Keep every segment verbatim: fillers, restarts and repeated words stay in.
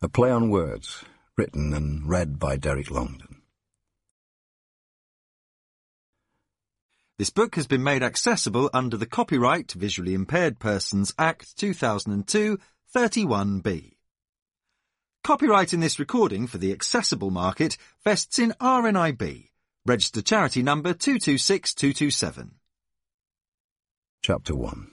A play on words, written and read by Derek Longden. This book has been made accessible under the Copyright Visually Impaired Persons Act two thousand two, thirty-one B. Copyright in this recording for the accessible market vests in R N I B, registered charity number two two six two two seven. Chapter one.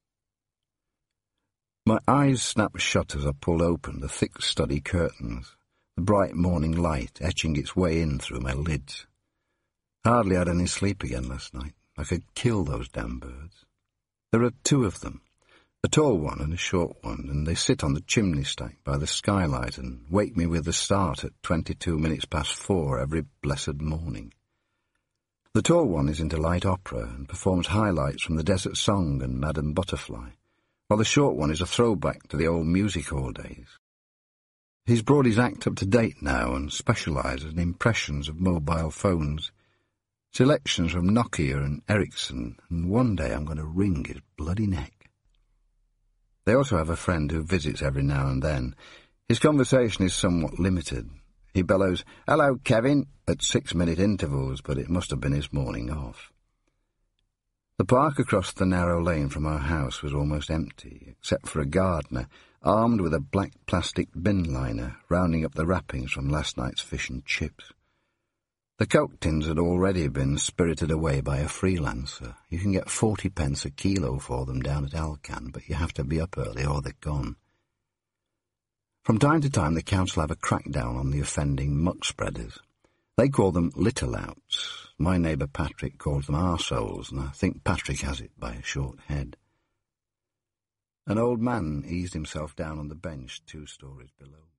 My eyes snap shut as I pulled open the thick study curtains, the bright morning light etching its way in through my lids. Hardly had any sleep again last night. I could kill those damn birds. There are two of them, a tall one and a short one, and they sit on the chimney stack by the skylight and wake me with a start at twenty-two minutes past four every blessed morning. The tall one is into light opera and performs highlights from the Desert Song and Madame Butterfly, while the short one is a throwback to the old music hall days. He's brought his act up to date now and specialises in impressions of mobile phones, selections from Nokia and Ericsson, and one day I'm going to wring his bloody neck. They also have a friend who visits every now and then. His conversation is somewhat limited. He bellows, "Hello, Kevin," at six-minute intervals, but it must have been his morning off. The park across the narrow lane from our house was almost empty, except for a gardener, armed with a black plastic bin liner, rounding up the wrappings from last night's fish and chips. The Coke tins had already been spirited away by a freelancer. You can get forty pence a kilo for them down at Alcan, but you have to be up early or they're gone. From time to time the council have a crackdown on the offending muck spreaders. They call them litter-louts. My neighbour Patrick calls them arseholes, and I think Patrick has it by a short head. An old man eased himself down on the bench two stories below.